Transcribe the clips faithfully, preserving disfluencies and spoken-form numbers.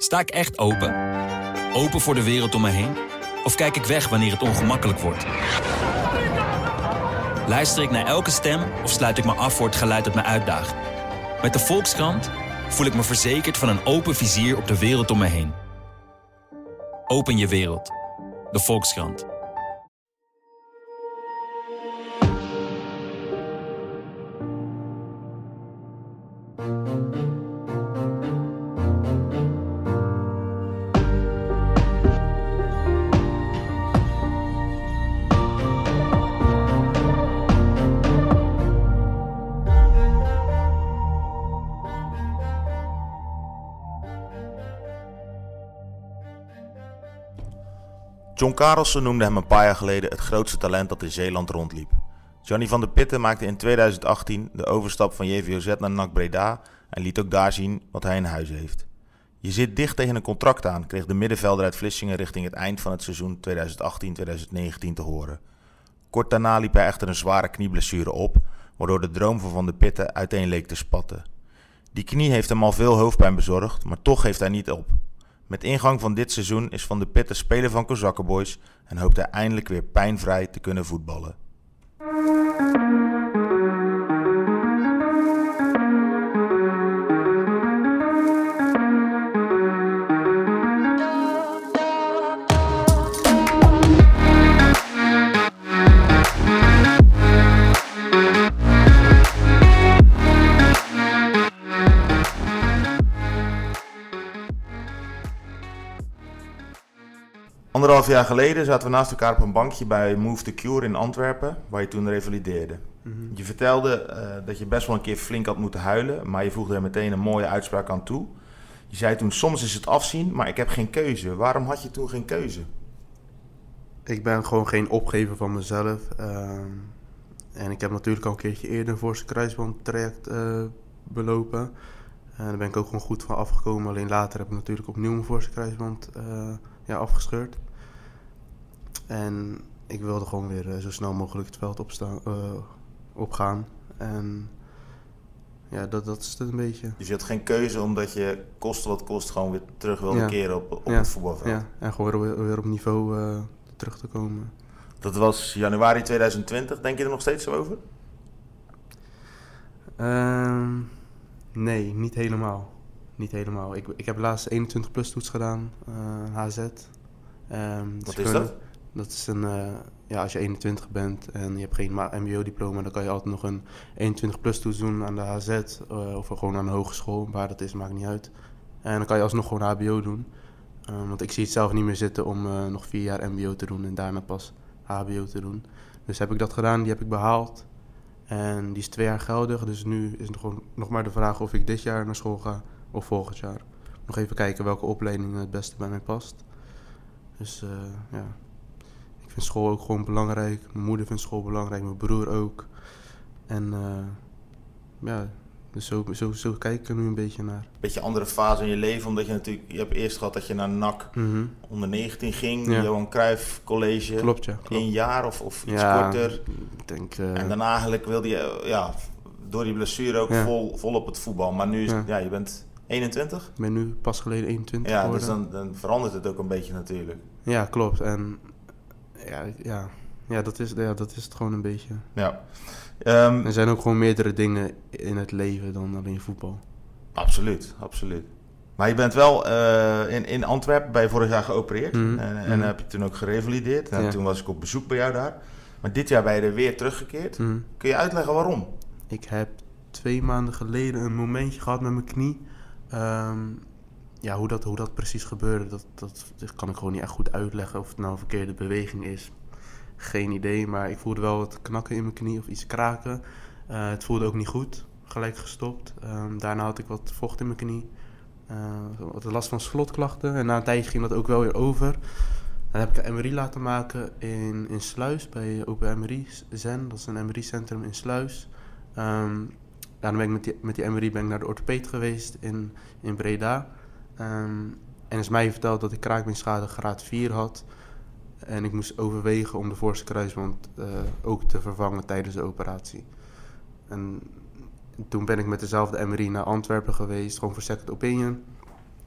Sta ik echt open? Open voor de wereld om me heen? Of kijk ik weg wanneer het ongemakkelijk wordt? Luister ik naar elke stem of sluit ik me af voor het geluid dat me uitdaagt? Met de Volkskrant voel ik me verzekerd van een open vizier op de wereld om me heen. Open je wereld. De Volkskrant. John Karelsen noemde hem een paar jaar geleden het grootste talent dat in Zeeland rondliep. Gianni van der Putten maakte in tweeduizend achttien de overstap van J V O Z naar N A C Breda en liet ook daar zien wat hij in huis heeft. Je zit dicht tegen een contract aan, kreeg de middenvelder uit Vlissingen richting het eind van het seizoen tweeduizend achttien tweeduizend negentien te horen. Kort daarna liep hij echter een zware knieblessure op, waardoor de droom van Van der Putten uiteen leek te spatten. Die knie heeft hem al veel hoofdpijn bezorgd, maar toch geeft hij niet op. Met ingang van dit seizoen is Van der Putten speler van Kozakkenboys en hoopt hij eindelijk weer pijnvrij te kunnen voetballen. Anderhalf jaar geleden zaten we naast elkaar op een bankje bij Move the Cure in Antwerpen, waar je toen revalideerde. Mm-hmm. Je vertelde uh, dat je best wel een keer flink had moeten huilen, maar je voegde er meteen een mooie uitspraak aan toe. Je zei toen, soms is het afzien, maar ik heb geen keuze. Waarom had je toen geen keuze? Ik ben gewoon geen opgever van mezelf. Uh, en ik heb natuurlijk al een keertje eerder een voorste kruisbandtraject uh, belopen. En daar ben ik ook gewoon goed van afgekomen. Alleen later heb ik natuurlijk opnieuw mijn voorste kruisband uh, ja, afgescheurd. En ik wilde gewoon weer uh, zo snel mogelijk het veld opstaan, uh, opgaan. En ja, dat, dat is het een beetje. Dus je had geen keuze omdat je koste wat kost gewoon weer terug wilde ja. keren op, op ja. het voetbalveld? Ja, en gewoon weer, weer op niveau uh, terug te komen. Dat was januari tweeduizend twintig. Denk je er nog steeds zo over? Uh, nee, niet helemaal. Niet helemaal. Ik, ik heb laatst eenentwintig plus toets gedaan, uh, H Z. Um, Wat is dat? Dat is een, uh, ja, als je eenentwintig bent en je hebt geen M B O-diploma, dan kan je altijd nog een eenentwintig plus toets doen aan de H Z uh, of gewoon aan de hogeschool. Waar dat is, maakt niet uit. En dan kan je alsnog gewoon H B O doen. Um, want ik zie het zelf niet meer zitten om uh, nog vier jaar M B O te doen en daarna pas H B O te doen. Dus heb ik dat gedaan, die heb ik behaald. En die is twee jaar geldig, dus nu is het gewoon nog maar de vraag of ik dit jaar naar school ga of volgend jaar. Nog even kijken welke opleiding het beste bij mij past. Dus uh, ja, ik vind school ook gewoon belangrijk. Mijn moeder vindt school belangrijk, mijn broer ook. En uh, ja, dus zo, zo, zo kijk ik er nu een beetje naar. Beetje andere fase in je leven, omdat je natuurlijk, je hebt eerst gehad dat je naar N A C mm-hmm. onder negentien ging, ja. Johan Cruijff College. Klopt, ja. Klopt. Een jaar of, of iets ja, korter. Ik denk, uh, en daarna eigenlijk wilde je, ja, door die blessure ook ja. vol, vol op het voetbal. Maar nu is ja. ja, je bent eenentwintig? Ik ben nu pas geleden eenentwintig ja, geworden. Dus dan, dan verandert het ook een beetje natuurlijk. Ja, klopt. En ja, ja, ja, dat, is, ja dat is het gewoon een beetje. Ja. Um, er zijn ook gewoon meerdere dingen in het leven dan alleen voetbal. Absoluut, absoluut. Maar je bent wel uh, in, in Antwerpen bij vorig jaar geopereerd. Mm-hmm. En, en mm-hmm. heb je toen ook gerevalideerd. En ja. Toen was ik op bezoek bij jou daar. Maar dit jaar ben je er weer teruggekeerd. Mm-hmm. Kun je uitleggen waarom? Ik heb twee maanden geleden een momentje gehad met mijn knie. Um, ja, hoe dat, hoe dat precies gebeurde, dat, dat, dat kan ik gewoon niet echt goed uitleggen. Of het nou een verkeerde beweging is. Geen idee, maar ik voelde wel wat knakken in mijn knie of iets kraken. Uh, het voelde ook niet goed, gelijk gestopt. Um, daarna had ik wat vocht in mijn knie. Uh, wat last van slotklachten en na een tijdje ging dat ook wel weer over. Dan heb ik een M R I laten maken in, in Sluis, bij Open M R I Zen. Dat is een M R I-centrum in Sluis. Um, daarna ben ik met die, met die M R I ben ik naar de orthopeed geweest in, in Breda. Um, en is mij verteld dat ik kraakbeenschade graad vier had. En ik moest overwegen om de voorste kruisband uh, ook te vervangen tijdens de operatie. En toen ben ik met dezelfde M R I naar Antwerpen geweest, gewoon voor second opinion.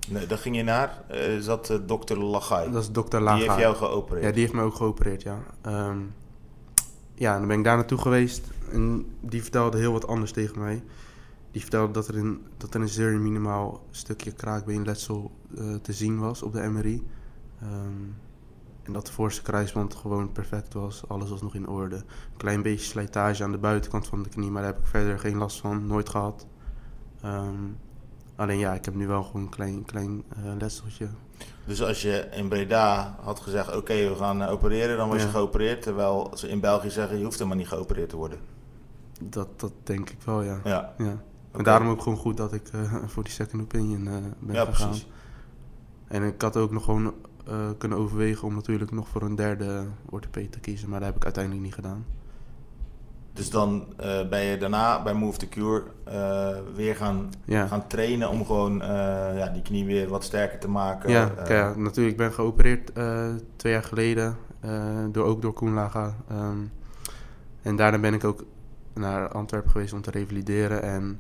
Nee, dan ging je naar, uh, is dat uh, dokter Lagai? Dat is dokter Lagai. Die heeft jou geopereerd? Ja, die heeft mij ook geopereerd, ja. Um, ja, en dan ben ik daar naartoe geweest en die vertelde heel wat anders tegen mij. Die vertelde dat er in, dat er een zeer minimaal stukje kraakbeenletsel uh, te zien was op de M R I. Um, en dat de voorste kruisband gewoon perfect was. Alles was nog in orde. Een klein beetje slijtage aan de buitenkant van de knie, maar daar heb ik verder geen last van, nooit gehad. Um, alleen ja, ik heb nu wel gewoon een klein, klein uh, letseltje. Dus als je in Breda had gezegd, oké, okay, we gaan uh, opereren, dan was ja. je geopereerd. Terwijl ze in België zeggen, je hoeft helemaal niet geopereerd te worden. Dat, dat denk ik wel, ja. ja. ja. En okay. daarom ook gewoon goed dat ik uh, voor die second opinion uh, ben ja, gegaan. Precies. En ik had ook nog gewoon uh, kunnen overwegen om natuurlijk nog voor een derde orthopeed te kiezen. Maar dat heb ik uiteindelijk niet gedaan. Dus dan uh, ben je daarna bij Move the Cure uh, weer gaan, ja. gaan trainen om gewoon uh, ja, die knie weer wat sterker te maken. Ja, uh, ja natuurlijk. Ik ben geopereerd uh, twee jaar geleden, uh, door, ook door Koen Laga. Um, en daarna ben ik ook naar Antwerpen geweest om te revalideren. En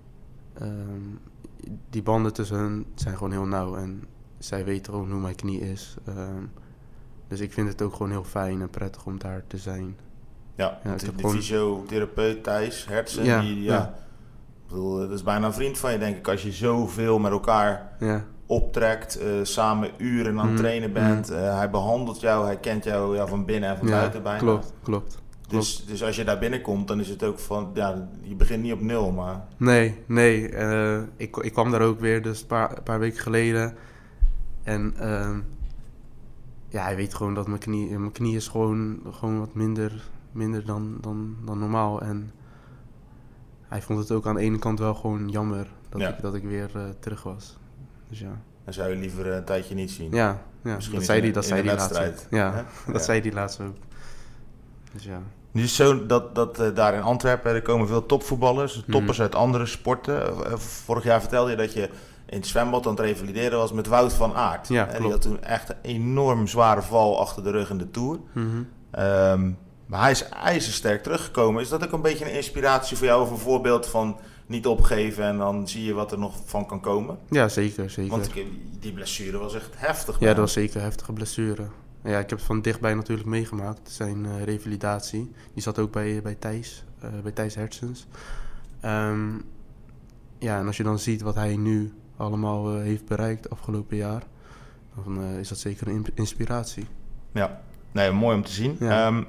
um, die banden tussen hen zijn gewoon heel nauw. En zij weten gewoon hoe mijn knie is. Um, dus ik vind het ook gewoon heel fijn en prettig om daar te zijn. Ja, ja de, de gewoon... fysiotherapeut Thijs Hertzen, ja, die, ja, ja. Ik bedoel, dat is bijna een vriend van je, denk ik, als je zoveel met elkaar ja. optrekt, uh, samen uren aan het mm, trainen bent. Mm. Uh, hij behandelt jou, hij kent jou ja, van binnen en van ja, buiten bijna. Klopt, klopt. Dus, klopt. Dus als je daar binnenkomt, dan is het ook van, ja, je begint niet op nul, maar... Nee, nee, uh, ik, ik kwam daar ook weer, dus een paar, een paar weken geleden. En uh, ja, hij weet gewoon dat mijn knie, mijn knie is gewoon, gewoon wat minder... minder dan, dan, dan normaal. En hij vond het ook aan de ene kant wel gewoon jammer dat, ja. ik, dat ik weer uh, terug was. Dus ja. Dan zou je liever een tijdje niet zien. Ja, ja. dat zei hij dat zei die laatst ook. Ja, Hè? dat ja. zei hij laatst ook. Dus ja. Nu is het zo dat, dat uh, daar in Antwerpen, er komen veel topvoetballers, toppers mm. uit andere sporten. Uh, vorig jaar vertelde je dat je in het zwembad aan het revalideren was met Wout van Aert. Ja, uh, die had toen echt een enorm zware val achter de rug in de Tour. Mm-hmm. Um, Maar hij is ijzersterk teruggekomen. Is dat ook een beetje een inspiratie voor jou of een voorbeeld van niet opgeven en dan zie je wat er nog van kan komen? Ja, zeker, zeker. Want die blessure was echt heftig. Ja, man. Dat was zeker een heftige blessure. Ja, ik heb het van dichtbij natuurlijk meegemaakt, zijn uh, revalidatie. Die zat ook bij, bij Thijs, uh, bij Thijs Hertzens. Um, ja, en als je dan ziet wat hij nu allemaal uh, heeft bereikt afgelopen jaar, dan uh, is dat zeker een inspiratie. Ja, nee, mooi om te zien. Ja. Um,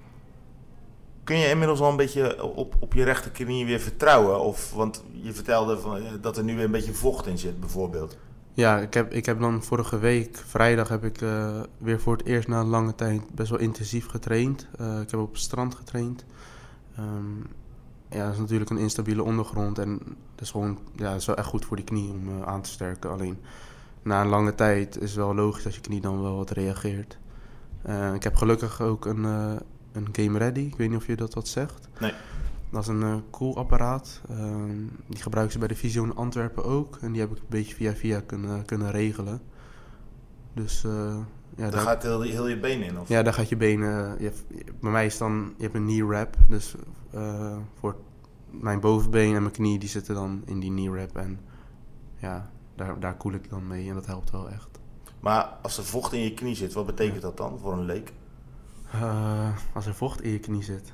Kun je inmiddels al een beetje op, op je rechterknie weer vertrouwen? Of, want je vertelde van, dat er nu weer een beetje vocht in zit, bijvoorbeeld. Ja, ik heb, ik heb dan vorige week, vrijdag, heb ik uh, weer voor het eerst na een lange tijd best wel intensief getraind. Uh, ik heb op het strand getraind. Um, ja, dat is natuurlijk een instabiele ondergrond. En dat is gewoon, ja, dat is wel echt goed voor die knie om uh, aan te sterken. Alleen, na een lange tijd is het wel logisch dat je knie dan wel wat reageert. Uh, ik heb gelukkig ook een... Uh, Een Game Ready, ik weet niet of je dat wat zegt. Nee. Dat is een uh, koelapparaat. Uh, die gebruiken ze bij de Visio in Antwerpen ook. En die heb ik een beetje via via kunnen, kunnen regelen. Dus uh, ja, daar, daar gaat heel, heel je been in? Of? Ja, daar gaat je benen... Je hebt, bij mij is dan... Je hebt een knee wrap. Dus uh, voor mijn bovenbeen en mijn knie, die zitten dan in die knee wrap. En ja, daar, daar koel ik dan mee. En dat helpt wel echt. Maar als er vocht in je knie zit, wat betekent dat dan voor een leek? Uh, als er vocht in je knie zit.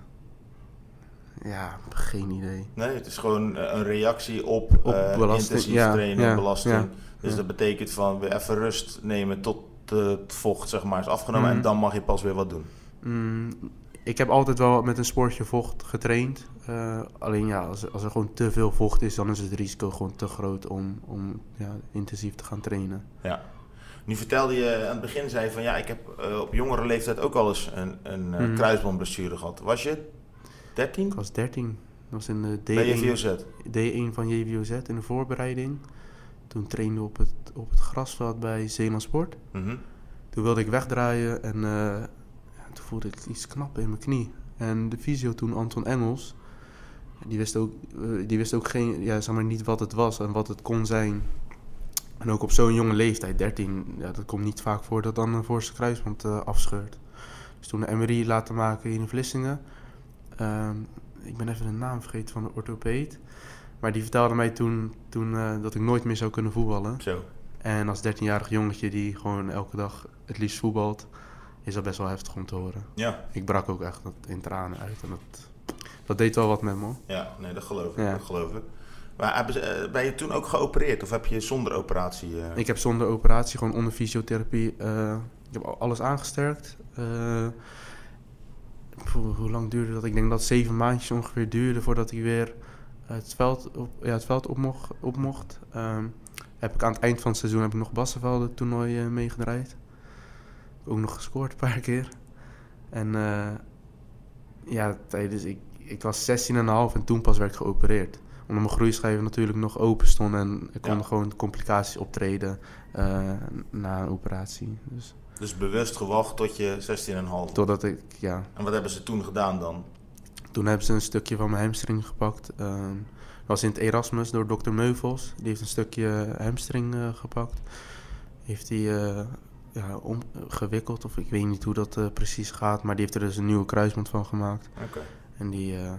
Ja, geen idee. Nee, het is gewoon een reactie op, op uh, intensief ja, trainen, ja, belasting. Ja, dus ja. dat betekent van weer even rust nemen tot het vocht zeg maar is afgenomen. Mm. En dan mag je pas weer wat doen. Mm, ik heb altijd wel met een sportje vocht getraind. Uh, alleen ja, als, als er gewoon te veel vocht is, dan is het risico gewoon te groot om, om ja, intensief te gaan trainen. Ja. Nu vertelde je aan het begin, zei je van ja, ik heb uh, op jongere leeftijd ook al eens een, een uh, mm. kruisbandblessure gehad. Was je dertien? Ik was dertien. Dat was in de D één, bij J V O Z? D één van J V O Z in de voorbereiding. Toen trainde we op het, op het grasveld bij Zeeland Sport. Mm-hmm. Toen wilde ik wegdraaien en uh, ja, toen voelde ik iets knappen in mijn knie. En de fysio toen, Anton Engels, die wist ook, uh, die wist ook geen, ja, zeg maar niet wat het was en wat het kon zijn. En ook op zo'n jonge leeftijd, dertien, ja, dat komt niet vaak voor dat dan een voorste kruisband uh, afscheurt. Dus toen de M R I laten maken in Vlissingen. Uh, ik ben even de naam vergeten van de orthopeed. Maar die vertelde mij toen, toen uh, dat ik nooit meer zou kunnen voetballen. Zo. En als dertienjarig jongetje die gewoon elke dag het liefst voetbalt, is dat best wel heftig om te horen. Ja. Ik brak ook echt in tranen uit en dat, dat deed wel wat met me. Ja, nee, dat geloof ik. Ja. Dat geloof ik. Maar hebben ze, ben je toen ook geopereerd of heb je zonder operatie? Uh... Ik heb zonder operatie, gewoon onder fysiotherapie, uh, ik heb alles aangesterkt. Uh, hoe lang duurde dat? Ik denk dat het zeven maandjes ongeveer duurde voordat ik weer het veld op, ja, het veld op mocht. Op mocht. Um, heb ik aan het eind van het seizoen heb ik nog Bassenvelde toernooi uh, meegedraaid. Ook nog gescoord een paar keer. En uh, ja, tijdens, ik, ik was zestien komma vijf en toen pas werd ik geopereerd. Omdat mijn groeischijven natuurlijk nog open stonden en ik kon ja. gewoon complicaties optreden uh, na een operatie. Dus, dus bewust gewacht tot je zestien komma vijf? Totdat ik, ja. En wat hebben ze toen gedaan dan? Toen hebben ze een stukje van mijn hamstring gepakt. Uh, dat was in het Erasmus door dokter Meuvels. Die heeft een stukje hamstring uh, gepakt. Heeft hij uh, ja, omgewikkeld, of ik weet niet hoe dat uh, precies gaat. Maar die heeft er dus een nieuwe kruisband van gemaakt. Okay. En die... Uh,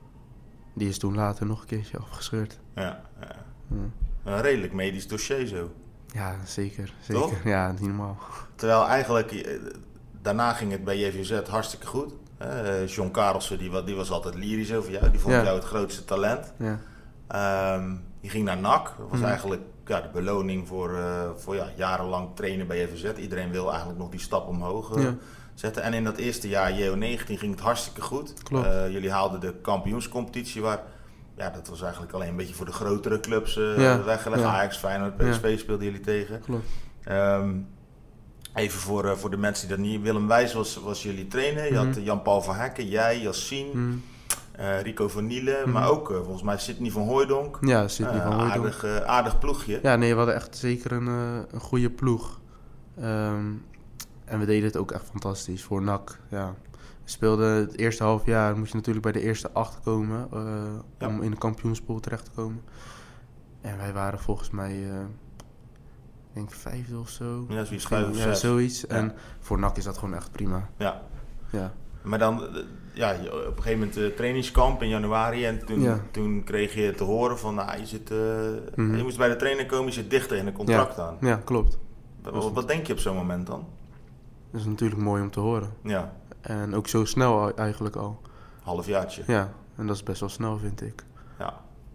Die is toen later nog een keertje afgescheurd. Ja, ja. ja. Een redelijk medisch dossier zo. Ja, zeker. zeker. Toch? Ja, niet normaal. Terwijl eigenlijk, daarna ging het bij J V Z hartstikke goed. Uh, John Karelsen, die, die was altijd lyrisch over jou. Die vond ja. jou het grootste talent. Ja. Um, die ging naar N A C. Dat was mm. eigenlijk ja, de beloning voor, uh, voor ja, jarenlang trainen bij J V Z. Iedereen wil eigenlijk nog die stap omhoog uh, ja. zetten. En in dat eerste jaar, J O negentien, ging het hartstikke goed. Uh, jullie haalden de kampioenscompetitie waar... Ja, dat was eigenlijk alleen een beetje voor de grotere clubs uh, ja. weggelegd. Ja. Ajax, Feyenoord, P S V ja. speelden jullie tegen. Klopt. Um, even voor, uh, voor de mensen die dat niet... Willem Wijs was, was jullie trainer. Je mm-hmm. had Jan-Paul van Hekken, jij, Yassine, mm. uh, Rico van Nielen. Mm-hmm. Maar ook uh, volgens mij Sidney van Hooijdonk. Ja, Sidney uh, van Hooijdonk. Aardig, uh, aardig ploegje. Ja, nee, we hadden echt zeker een, uh, een goede ploeg. Um, en we deden het ook echt fantastisch voor N A C. Ja. We speelden het eerste half jaar, moest je natuurlijk bij de eerste acht komen uh, ja. om in de kampioenspool terecht te komen. En wij waren volgens mij, uh, ik denk vijfde of zo. Ja, zoiets. Vijf of ja, zoiets. Ja. En voor N A C is dat gewoon echt prima. Ja. ja. Maar dan, ja, op een gegeven moment uh, trainingskamp in januari en toen, ja. toen kreeg je te horen van, nou, je, zit, uh, mm-hmm. je moest bij de trainer komen, je zit dicht tegen een contract ja. aan. Ja, klopt. Wat, wat denk je op zo'n moment dan? Dat is natuurlijk mooi om te horen. Ja. En ook zo snel eigenlijk al. Halfjaartje. Ja, en dat is best wel snel, vind ik. Ja.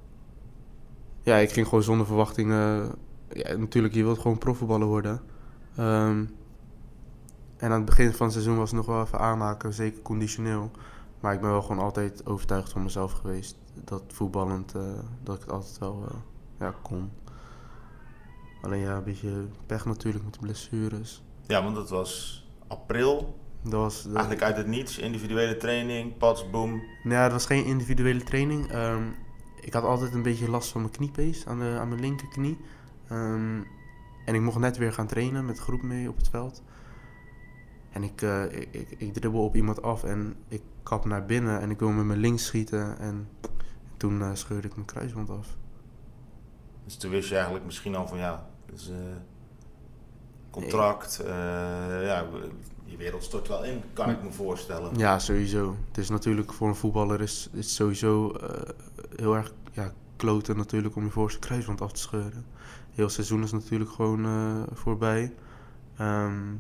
Ja, ik ging gewoon zonder verwachtingen... Ja, natuurlijk, je wilt gewoon profvoetballer worden. Um, en aan het begin van het seizoen was het nog wel even aanmaken, zeker conditioneel. Maar ik ben wel gewoon altijd overtuigd van mezelf geweest. Dat voetballend, uh, dat ik het altijd wel uh, ja, kon. Alleen ja, een beetje pech natuurlijk met de blessures. Ja, want dat was april... Dat was de... Eigenlijk uit het niets, individuele training, pats, boom. Ja, dat was geen individuele training. Um, ik had altijd een beetje last van mijn kniepees aan, de, aan mijn linkerknie. Um, en ik mocht net weer gaan trainen met de groep mee op het veld. En ik, uh, ik, ik, ik dribbel op iemand af en ik kap naar binnen en ik wil met mijn links schieten. En toen uh, scheurde ik mijn kruisband af. Dus toen wist je eigenlijk misschien al van ja, dus, uh, contract, uh, ja... Die wereld stort wel in, kan ik me voorstellen. Ja, sowieso. Het is natuurlijk voor een voetballer is, is het sowieso uh, heel erg ja, kloten natuurlijk om je voorste kruisband af te scheuren. Heel seizoen is natuurlijk gewoon uh, voorbij. Um,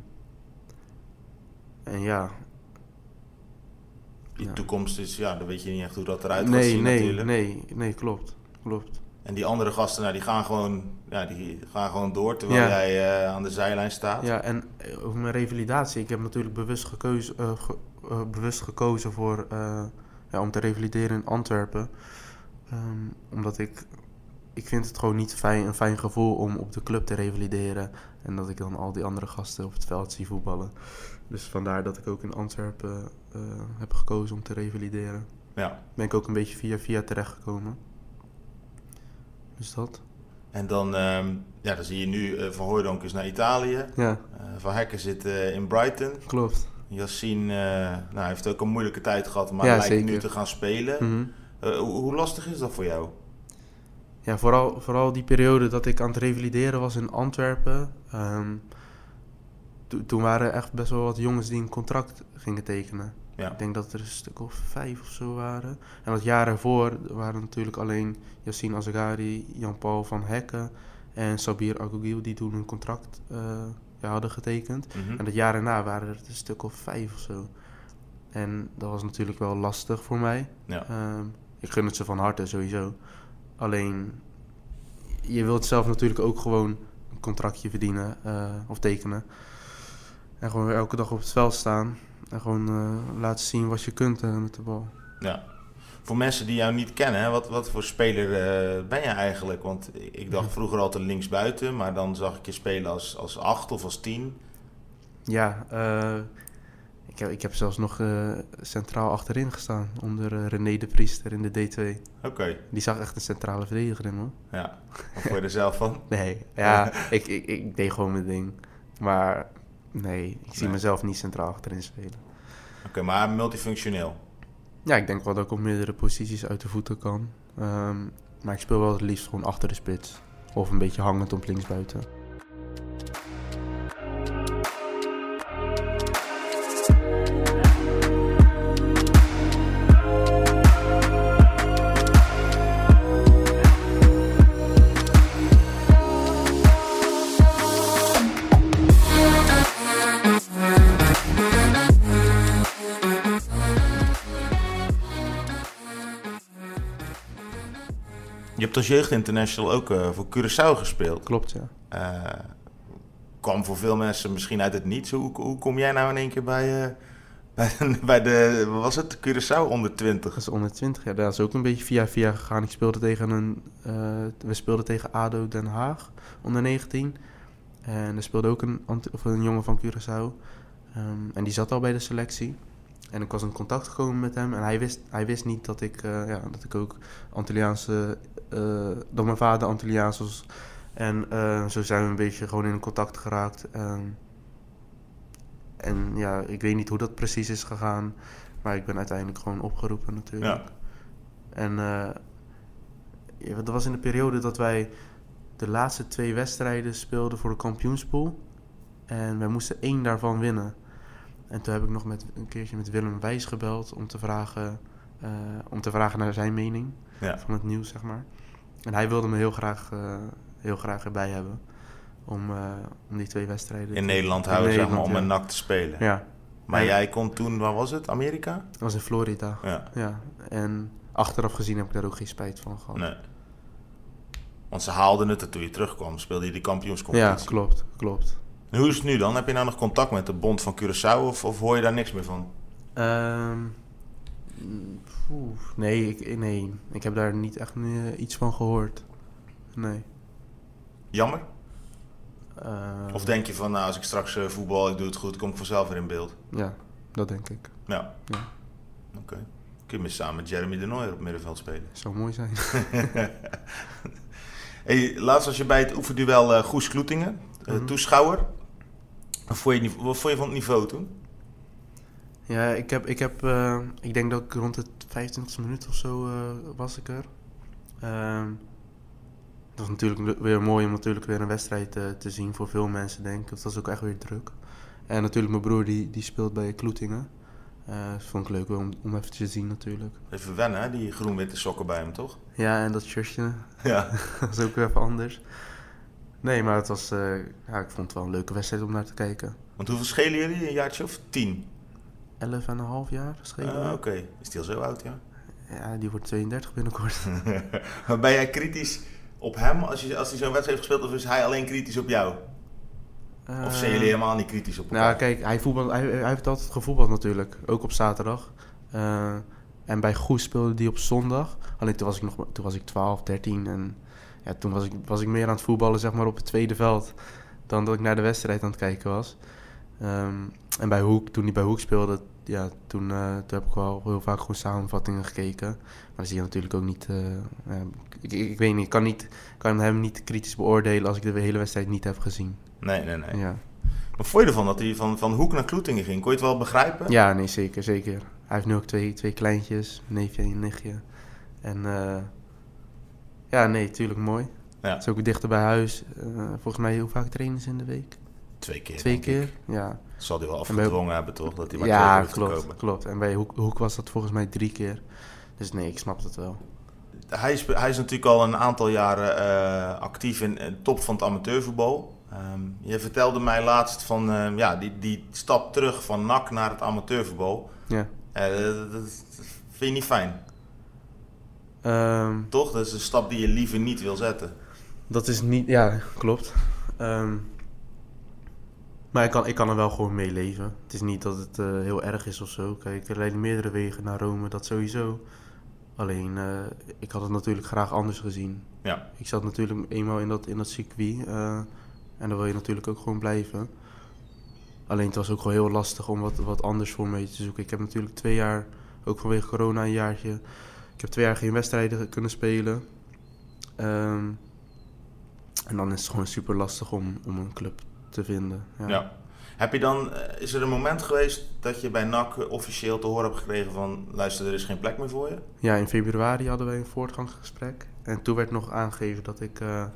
en ja. Die ja. toekomst is, ja, dan weet je niet echt hoe dat eruit nee, gaat zien nee, natuurlijk. Nee, nee, klopt. klopt. En die andere gasten, nou, die gaan gewoon, ja, die gaan gewoon door terwijl ja. jij uh, aan de zijlijn staat. Ja, en over mijn revalidatie. Ik heb natuurlijk bewust gekozen, uh, ge, uh, bewust gekozen voor, uh, ja, om te revalideren in Antwerpen. Um, omdat ik, ik vind het gewoon niet fijn, een fijn gevoel om op de club te revalideren. En dat ik dan al die andere gasten op het veld zie voetballen. Dus vandaar dat ik ook in Antwerpen uh, heb gekozen om te revalideren. Ja. Ben ik ook een beetje via via terechtgekomen. Dus dat. En dan, um, ja, dan zie je nu uh, Van Hooijdonk is naar Italië. Ja. Uh, Van Hekken zit uh, in Brighton. Klopt. Yassine uh, nou, heeft ook een moeilijke tijd gehad, maar ja, lijkt zeker. nu te gaan spelen. Mm-hmm. Uh, hoe, hoe lastig is dat voor jou? Ja, vooral, vooral die periode dat ik aan het revalideren was in Antwerpen. Um, to, toen waren er echt best wel wat jongens die een contract gingen tekenen. Ja. Ik denk dat er een stuk of vijf of zo waren. En dat jaar ervoor waren natuurlijk alleen Yassine Azagari, Jan-Paul van Hekken en Sabir Agogiel, die toen een contract uh, ja, hadden getekend. Mm-hmm. En dat jaar erna waren er een stuk of vijf of zo. En dat was natuurlijk wel lastig voor mij. Ja. Um, ik gun het ze van harte sowieso. Alleen, je wilt zelf natuurlijk ook gewoon een contractje verdienen uh, of tekenen. En gewoon weer elke dag op het veld staan. En gewoon uh, laten zien wat je kunt uh, met de bal. Ja. Voor mensen die jou niet kennen, hè, wat, wat voor speler uh, ben je eigenlijk? Want ik dacht vroeger altijd linksbuiten, maar dan zag ik je spelen als, als acht of als tien. Ja, uh, ik, heb, ik heb zelfs nog uh, centraal achterin gestaan. Onder uh, René de Priester in de D twee. Oké. Okay. Die zag echt een centrale verdediger in, hoor. Ja, wat vond je er zelf van? Nee, ja, ik, ik, ik deed gewoon mijn ding. Maar nee, ik zie nee. mezelf niet centraal achterin spelen. Oké, okay, maar multifunctioneel? Ja, ik denk wel dat ik op meerdere posities uit de voeten kan. Um, maar ik speel wel het liefst gewoon achter de spits. Of een beetje hangend op linksbuiten. Je hebt als jeugdinternational ook uh, voor Curaçao gespeeld. Klopt, ja. Uh, kwam voor veel mensen misschien uit het niets. Hoe, hoe kom jij nou in één keer bij, uh, bij, bij de, wat was het, Curaçao onder twintig? Dat is onder twintig, ja. Dat is ook een beetje via via gegaan. Ik speelde tegen een, uh, we speelden tegen A D O Den Haag, onder negentien. En er speelde ook een, of een jongen van Curaçao. Um, en die zat al bij de selectie. En ik was in contact gekomen met hem en hij wist, hij wist niet dat ik, uh, ja, dat ik ook Antilliaanse, uh, dat mijn vader Antilliaans was. En uh, zo zijn we een beetje gewoon in contact geraakt. Um, en ja, ik weet niet hoe dat precies is gegaan, maar ik ben uiteindelijk gewoon opgeroepen natuurlijk. Ja. En uh, ja, dat was in de periode dat wij de laatste twee wedstrijden speelden voor de kampioenspool. En wij moesten één daarvan winnen. En toen heb ik nog met, een keertje met Willem Wijs gebeld om te vragen, uh, om te vragen naar zijn mening, ja, van het nieuws, zeg maar. En hij wilde me heel graag, uh, heel graag erbij hebben om, uh, om die twee wedstrijden... In te, Nederland houden, zeg maar, om ja. een N A C te spelen. Ja. Maar en, jij kon toen, waar was het, Amerika? Dat was in Florida. Ja. ja. En achteraf gezien heb ik daar ook geen spijt van gehad. Nee. Want ze haalden het, toen je terugkwam, speelde je die kampioenscompetitie. Ja, klopt, klopt. En hoe is het nu dan? Heb je nou nog contact met de bond van Curaçao of, of hoor je daar niks meer van? Um, oef, nee, ik, nee, ik heb daar niet echt uh, iets van gehoord. Nee. Jammer? Uh, of denk je van, nou, als ik straks uh, voetbal, ik doe het goed, kom ik vanzelf weer in beeld? Ja, dat denk ik. Ja. ja. Oké. Okay. Kun je samen met Jeremy de Nooijer op middenveld spelen? Zou mooi zijn. Hey, laatst was je bij het oefenduel uh, Goes Kloetingen, uh, mm-hmm. toeschouwer. Wat vond, je, wat vond je van het niveau toen? Ja, ik heb, ik heb, uh, ik denk dat ik rond de vijfentwintigste minuut of zo uh, was ik er. Uh, het was natuurlijk weer mooi om natuurlijk weer een wedstrijd uh, te zien voor veel mensen, denk ik. Het was ook echt weer druk. En natuurlijk mijn broer die, die speelt bij Kloetingen. Uh, dat vond ik leuk om, om even te zien natuurlijk. Even wennen, hè? Die groen-witte sokken bij hem, toch? Ja, en dat shirtje. Ja. Dat is ook weer even anders. Nee, maar het was, uh, ja, ik vond het wel een leuke wedstrijd om naar te kijken. Want hoeveel schelen jullie? Een jaartje of tien? Elf en een half jaar schelen. Ah, oké. Okay. Is die al zo oud, ja? Ja, die wordt tweeëndertig binnenkort. Maar ben jij kritisch op hem als hij als zo'n wedstrijd heeft gespeeld, of is hij alleen kritisch op jou? Uh, of zijn jullie helemaal niet kritisch op elkaar? Nou, kijk, hij, voetbal, hij, hij heeft altijd gevoetbald natuurlijk. Ook op zaterdag. Uh, en bij Goes speelde die op zondag. Alleen toen was ik nog toen was ik twaalf, dertien en ja, toen was ik, was ik meer aan het voetballen, zeg maar, op het tweede veld dan dat ik naar de wedstrijd aan het kijken was. Um, en bij Hoek, toen hij bij Hoek speelde, ja, toen, uh, toen heb ik wel heel vaak gewoon samenvattingen gekeken. Maar dan zie je natuurlijk ook niet... Uh, uh, ik, ik, ik weet niet, ik kan, niet, kan hem niet kritisch beoordelen als ik de hele wedstrijd niet heb gezien. Nee, nee, nee. Ja. Maar vond je ervan dat hij van, van Hoek naar Kloetingen ging? Kon je het wel begrijpen? Ja, nee, zeker, zeker. Hij heeft nu ook twee, twee kleintjes, een neefje en een nichtje. En uh, ja, nee, tuurlijk mooi. Ja. Het is ook dichter bij huis. Uh, volgens mij hoe vaak trainen ze in de week? Twee keer. Twee keer, ik. ja. Dat zal hij wel afgedwongen bij... hebben, toch? Dat hij maar ja, twee keer klopt, klopt. En bij Hoek, Hoek was dat volgens mij drie keer. Dus nee, ik snap dat wel. hij, is, hij is natuurlijk al een aantal jaren uh, actief in de top van het amateurvoetbal. Um, je vertelde mij laatst van uh, ja, die, die stap terug van N A C naar het amateurvoetbal. Ja. Uh, dat, dat vind je niet fijn? Um, Toch? Dat is een stap die je liever niet wil zetten. Dat is niet... Ja, klopt. Um, maar ik kan, ik kan er wel gewoon mee leven. Het is niet dat het uh, heel erg is of zo. Kijk, er leiden meerdere wegen naar Rome, dat sowieso. Alleen, uh, ik had het natuurlijk graag anders gezien. Ja. Ik zat natuurlijk eenmaal in dat, in dat circuit. Uh, en dan wil je natuurlijk ook gewoon blijven. Alleen het was ook gewoon heel lastig om wat, wat anders voor me te zoeken. Ik heb natuurlijk twee jaar, ook vanwege corona een jaartje... Ik heb twee jaar geen wedstrijden kunnen spelen. Um, en dan is het gewoon super lastig om, om een club te vinden. Ja. Ja. Heb je dan, is er een moment geweest dat je bij N A C officieel te horen hebt gekregen van... luister, er is geen plek meer voor je? Ja, in februari hadden wij een voortgangsgesprek. En toen werd nog aangegeven dat ik uh,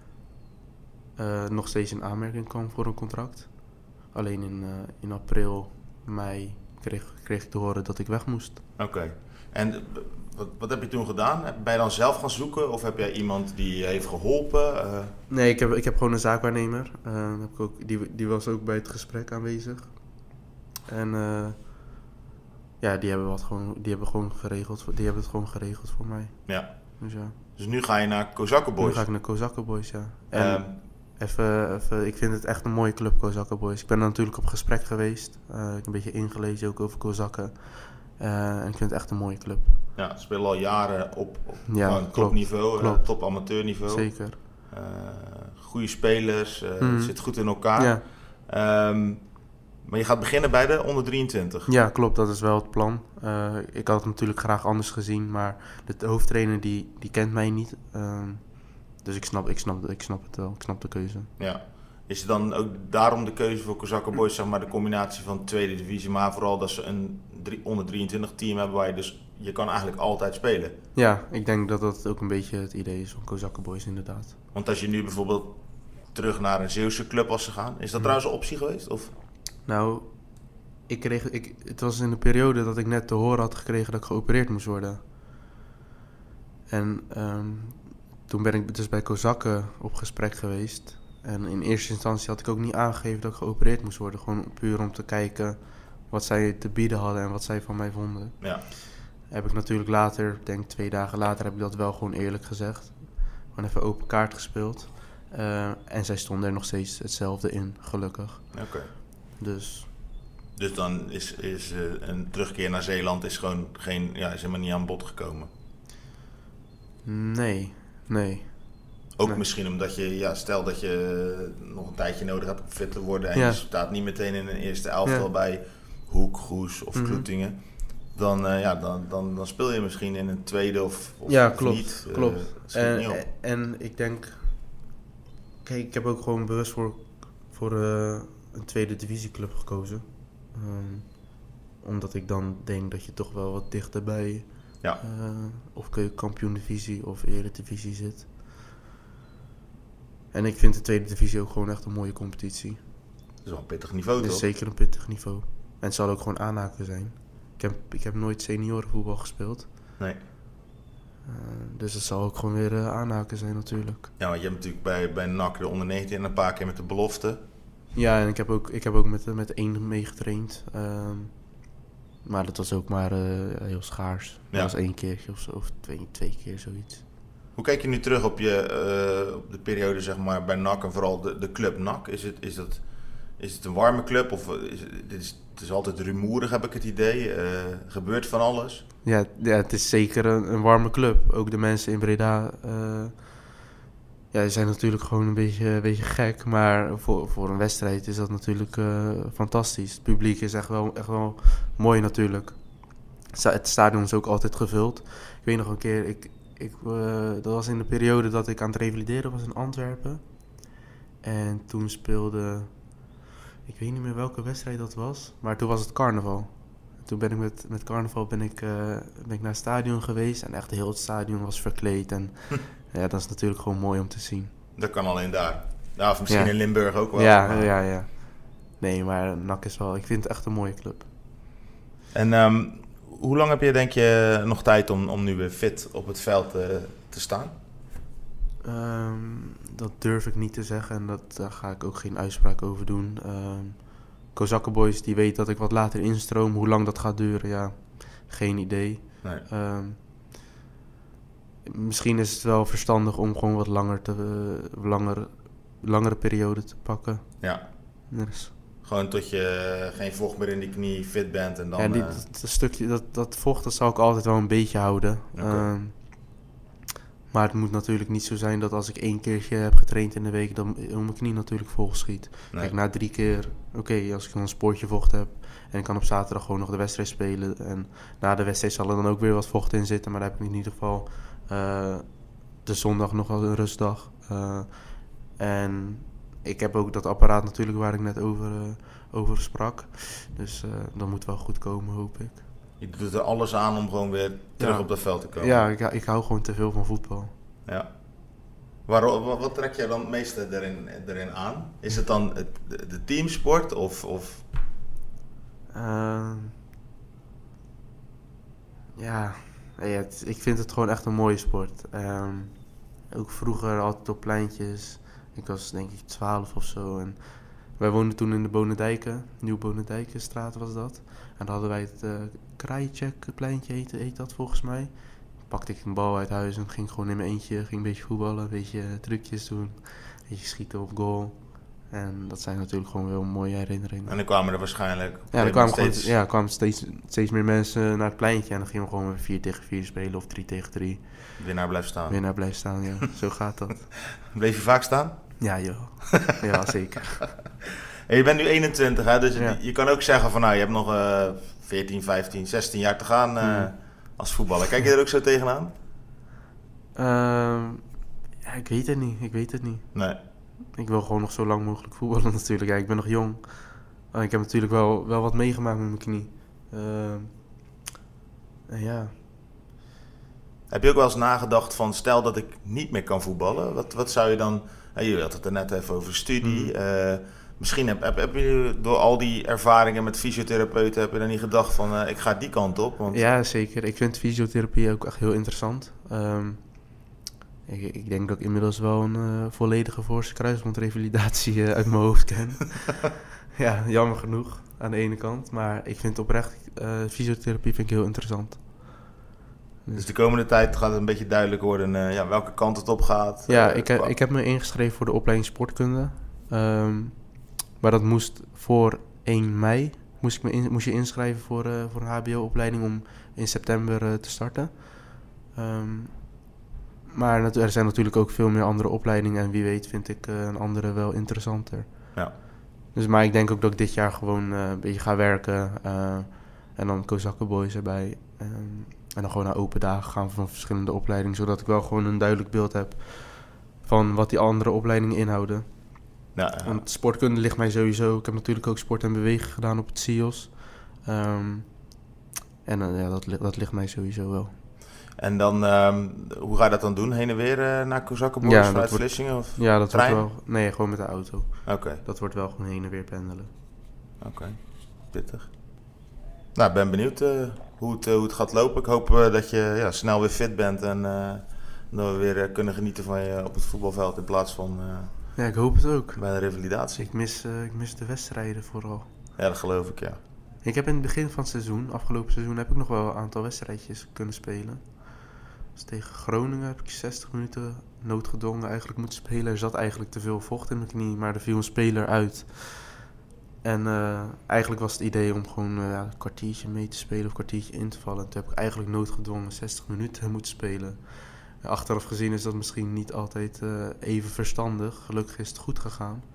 uh, nog steeds in aanmerking kwam voor een contract. Alleen in, uh, in april, mei kreeg, kreeg ik te horen dat ik weg moest. Oké. Okay. En wat, wat heb je toen gedaan? Ben je dan zelf gaan zoeken of heb jij iemand die je heeft geholpen? Uh... Nee, ik heb, ik heb gewoon een zaakwaarnemer. Uh, heb ik ook, die, die was ook bij het gesprek aanwezig. En uh, ja, die hebben, wat gewoon, die hebben gewoon geregeld. Die hebben het gewoon geregeld voor mij. Ja. Dus, ja. Dus nu ga je naar Kozakkenboys? Nu ga ik naar Kozakkenboys, ja. En um... even, even, ik vind het echt een mooie club, Kozakkenboys. Ik ben er natuurlijk op gesprek geweest. Uh, ik heb een beetje ingelezen ook over Kozakken. Uh, en ik vind het echt een mooie club. Ja, ze spelen al jaren op, op ja, topniveau, uh, top amateurniveau. Zeker. Uh, goede spelers, uh, mm. het zit goed in elkaar. Ja. Um, maar je gaat beginnen bij de onder drieëntwintig. Ja, klopt, dat is wel het plan. Uh, ik had het natuurlijk graag anders gezien, maar de hoofdtrainer die, die kent mij niet. Uh, dus ik snap, ik, snap, ik snap het wel, ik snap de keuze. Ja. Is het dan ook daarom de keuze voor Kozakkenboys, zeg maar de combinatie van tweede divisie, maar vooral dat ze een drie, onder drieëntwintig team hebben waar je dus, je kan eigenlijk altijd spelen? Ja, ik denk dat dat ook een beetje het idee is van Kozakkenboys inderdaad. Want als je nu bijvoorbeeld terug naar een Zeeuwse club was gegaan, is dat hmm. trouwens een optie geweest? Of? Nou, ik kreeg, ik, het was in de periode dat ik net te horen had gekregen dat ik geopereerd moest worden. En um, toen ben ik dus bij Kozakken op gesprek geweest. En in eerste instantie had ik ook niet aangegeven dat ik geopereerd moest worden. Gewoon puur om te kijken wat zij te bieden hadden en wat zij van mij vonden. Ja. Heb ik natuurlijk later, denk twee dagen later, heb ik dat wel gewoon eerlijk gezegd. Gewoon even open kaart gespeeld. Uh, en zij stonden er nog steeds hetzelfde in, gelukkig. Oké. Okay. Dus... Dus dan is, is uh, een terugkeer naar Zeeland is gewoon geen, ja, is helemaal niet aan bod gekomen? Nee, nee. Ook nee. Misschien omdat je, ja, stel dat je nog een tijdje nodig hebt om fit te worden en ja. je staat niet meteen in een eerste elftal ja. bij Hoek, Goes of mm-hmm. Kloetingen. Dan, uh, ja, dan, dan, dan speel je misschien in een tweede of, of, ja, of klopt, niet. Uh, klopt. En, niet en, en ik denk... Kijk, ik heb ook gewoon bewust voor, voor uh, een tweede divisieclub gekozen. Um, omdat ik dan denk dat je toch wel wat dichter bij... Ja. Uh, of kampioen-divisie of eredivisie zit. En ik vind de tweede divisie ook gewoon echt een mooie competitie. Dat is wel een pittig niveau, toch? Het is zeker een pittig niveau. En het zal ook gewoon aanhaken zijn. Ik heb, ik heb nooit seniorenvoetbal gespeeld. Nee. Uh, dus het zal ook gewoon weer uh, aanhaken zijn natuurlijk. Ja, want je hebt natuurlijk bij, bij N A C de onder negentien en een paar keer met de belofte. Ja, en ik heb ook, ik heb ook met, met één meegetraind. Uh, maar dat was ook maar uh, heel schaars. Dat ja. was één keertje of zo, of twee, twee keer zoiets. Hoe kijk je nu terug op, je, uh, op de periode zeg maar, bij N A C en vooral de, de club N A C? Is het, is, dat, is het een warme club of is het, dit is, het is altijd rumoerig, heb ik het idee? Uh, gebeurt van alles? Ja, ja, het is zeker een, een warme club. Ook de mensen in Breda uh, ja, die zijn natuurlijk gewoon een beetje, een beetje gek. Maar voor, voor een wedstrijd is dat natuurlijk uh, fantastisch. Het publiek is echt wel, echt wel mooi natuurlijk. Het stadion is ook altijd gevuld. Ik weet nog een keer... Ik, Ik, uh, dat was in de periode dat ik aan het revalideren was in Antwerpen. En toen speelde... Ik weet niet meer welke wedstrijd dat was. Maar toen was het carnaval. Toen ben ik met, met carnaval ben ik, uh, ben ik naar het stadion geweest. En echt heel het stadion was verkleed. En ja, dat is natuurlijk gewoon mooi om te zien. Dat kan alleen daar. Nou, of misschien ja. in Limburg ook wel. Ja, maar... ja, ja. Nee, maar N A C is wel... Ik vind het echt een mooie club. En um, hoe lang heb je denk je nog tijd om, om nu weer fit op het veld uh, te staan? Um, dat durf ik niet te zeggen en dat, daar ga ik ook geen uitspraak over doen. Um, Kozakkenboys die weet dat ik wat later instroom. Hoe lang dat gaat duren, ja, geen idee. Nee. Um, misschien is het wel verstandig om gewoon wat langer te, uh, langer, langere periode te pakken. Ja. Dus. Gewoon tot je geen vocht meer in die knie, fit bent en dan... Ja, die, uh... dat, dat, stukje, dat, dat vocht dat zal ik altijd wel een beetje houden. Okay. Um, maar het moet natuurlijk niet zo zijn dat als ik één keertje heb getraind in de week, dan om mijn knie natuurlijk volschiet. Nee. Kijk, na drie keer, oké, okay, als ik dan een sportje vocht heb en ik kan op zaterdag gewoon nog de wedstrijd spelen. En na de wedstrijd zal er dan ook weer wat vocht in zitten, maar dan heb ik in ieder geval uh, de zondag nog als een rustdag. Uh, en ik heb ook dat apparaat natuurlijk waar ik net over, uh, over sprak. Dus uh, dat moet wel goed komen, hoop ik. Je doet er alles aan om gewoon weer terug ja. op dat veld te komen. Ja, ik, ik hou gewoon te veel van voetbal. Ja. Waarom, wat, wat trek jij dan het meeste erin, erin aan? Is het dan het, de, de teamsport of... of... Uh, ja, ja het, ik vind het gewoon echt een mooie sport. Um, ook vroeger altijd op pleintjes. Ik was denk ik twaalf of zo. En wij woonden toen in de Bonendijken. Nieuw Bonendijkenstraat was dat. En dan hadden wij het uh, Krajicek-pleintje, heet, heet dat volgens mij. Pakte ik een bal uit huis en ging gewoon in mijn eentje. Ging een beetje voetballen, een beetje uh, trucjes doen. Een beetje schieten op goal. En dat zijn natuurlijk gewoon wel mooie herinneringen. En dan kwamen er waarschijnlijk... Ja, er kwamen, steeds... gewoon, ja, kwamen steeds, steeds meer mensen naar het pleintje. En dan gingen we gewoon vier tegen vier spelen of drie tegen drie. Winnaar blijft staan. Winnaar blijft staan, ja. Zo gaat dat. Bleef je vaak staan? Ja, joh. Ja, zeker. En je bent nu eenentwintig, hè? Dus ja. je kan ook zeggen van nou, je hebt nog uh, veertien, vijftien, zestien jaar te gaan uh, hmm. als voetballer. Kijk je er ook zo tegenaan? Uh, ja, ik weet het niet. Ik weet het niet. Nee. Ik wil gewoon nog zo lang mogelijk voetballen natuurlijk. Ja, ik ben nog jong. Uh, ik heb natuurlijk wel, wel wat meegemaakt met mijn knie. Uh, uh, ja. Heb je ook wel eens nagedacht van stel dat ik niet meer kan voetballen? Wat, wat zou je dan... Uh, je had het er net even over studie... Hmm. Uh, Misschien heb, heb, heb je door al die ervaringen met fysiotherapeuten... heb je dan niet gedacht van uh, ik ga die kant op? Want... Ja, zeker. Ik vind fysiotherapie ook echt heel interessant. Um, ik, ik denk dat ik inmiddels wel een uh, volledige voorste kruisbandrevalidatie uh, uit mijn hoofd ken. Ja, jammer genoeg aan de ene kant. Maar ik vind oprecht, uh, fysiotherapie vind ik heel interessant. Dus, dus de komende tijd gaat het een beetje duidelijk worden uh, ja, welke kant het op gaat? Ja, uh, ik, qua... ik heb me ingeschreven voor de opleiding sportkunde. Um, Maar dat moest voor één mei, moest, ik me in, moest je inschrijven voor, uh, voor een H B O-opleiding om in september uh, te starten. Um, maar natu- er zijn natuurlijk ook veel meer andere opleidingen en wie weet vind ik uh, een andere wel interessanter. Ja. Dus, maar ik denk ook dat ik dit jaar gewoon uh, een beetje ga werken uh, en dan Kozakkenboys erbij. Um, en dan gewoon naar open dagen gaan van verschillende opleidingen, zodat ik wel gewoon een duidelijk beeld heb van wat die andere opleidingen inhouden. Ja, ja. Want sportkunde ligt mij sowieso. Ik heb natuurlijk ook sport en bewegen gedaan op het C I O S. Um, en uh, ja, dat, dat ligt mij sowieso wel. En dan, um, hoe ga je dat dan doen? Heen en weer uh, naar Kozakkenboys ja, vanuit wordt, Vlissingen? Of ja, dat trein? wordt wel... Nee, gewoon met de auto. Oké. Okay. Dat wordt wel gewoon heen en weer pendelen. Oké, okay. Pittig. Nou, ik ben benieuwd uh, hoe, het, uh, hoe het gaat lopen. Ik hoop uh, dat je ja, snel weer fit bent en uh, dat we weer uh, kunnen genieten van je op het voetbalveld in plaats van... Uh, Ja, ik hoop het ook. Bij de revalidatie. Ik mis, uh, ik mis de wedstrijden vooral. Ja, dat geloof ik, ja. Ik heb in het begin van het seizoen, afgelopen seizoen, heb ik nog wel een aantal wedstrijdjes kunnen spelen. Dus tegen Groningen heb ik zestig minuten noodgedwongen eigenlijk moeten spelen. Er zat eigenlijk te veel vocht in mijn knie, maar er viel een speler uit. En uh, eigenlijk was het idee om gewoon uh, een kwartiertje mee te spelen of een kwartiertje in te vallen. En toen heb ik eigenlijk noodgedwongen zestig minuten moeten spelen. Achteraf gezien is dat misschien niet altijd uh, even verstandig. Gelukkig is het goed gegaan.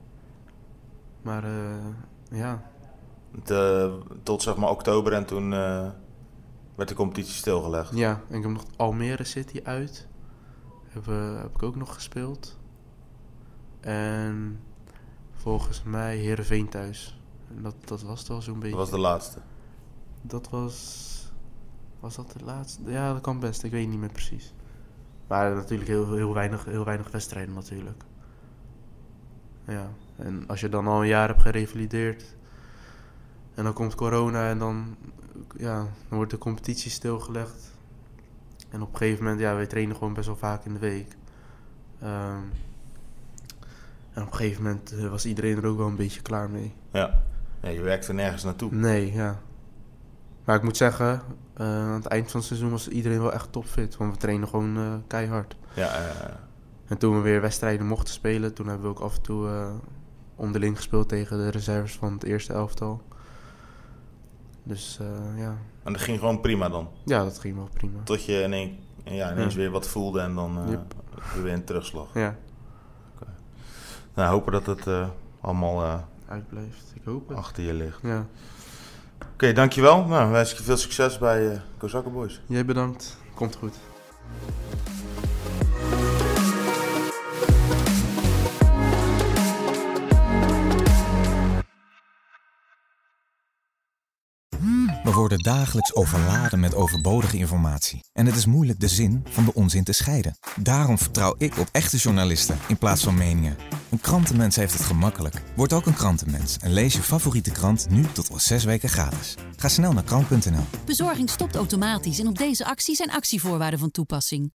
Maar uh, ja. De, tot zeg maar oktober en toen uh, werd de competitie stilgelegd. Ja, en ik heb nog Almere City uit. Heb, uh, heb ik ook nog gespeeld. En volgens mij Heerenveen thuis. En dat, dat was het wel zo'n beetje. Dat was de laatste? Dat was... Was dat de laatste? Ja, dat kan best. Ik weet niet meer precies. Maar natuurlijk heel, heel, weinig, heel weinig wedstrijden natuurlijk. Ja, en als je dan al een jaar hebt gerevalideerd... En dan komt corona en dan, ja, dan wordt de competitie stilgelegd. En op een gegeven moment, ja, wij trainen gewoon best wel vaak in de week. Um, en op een gegeven moment uh, was iedereen er ook wel een beetje klaar mee. Ja, ja je werkte nergens naartoe. Nee, ja. Maar ik moet zeggen, uh, aan het eind van het seizoen was iedereen wel echt topfit. Want we trainen gewoon uh, keihard. Ja, uh, En toen we weer wedstrijden mochten spelen, toen hebben we ook af en toe uh, onderling gespeeld tegen de reserves van het eerste elftal. Dus uh, ja. En dat ging gewoon prima dan? Ja, dat ging wel prima. Tot je ineens, ja, ineens ja. weer wat voelde en dan uh, yep. weer een terugslag? Ja. Okay. Nou, hopen dat het uh, allemaal uh, uitblijft. Ik hoop het. Achter je ligt. Ja. Oké, okay, dankjewel. Nou, wens ik je veel succes bij uh, Kozakken Boys. Jij bedankt. Komt goed. We worden dagelijks overladen met overbodige informatie. En het is moeilijk de zin van de onzin te scheiden. Daarom vertrouw ik op echte journalisten in plaats van meningen. Een krantenmens heeft het gemakkelijk. Word ook een krantenmens en lees je favoriete krant nu tot wel zes weken gratis. Ga snel naar krant punt n l. Bezorging stopt automatisch en op deze actie zijn actievoorwaarden van toepassing.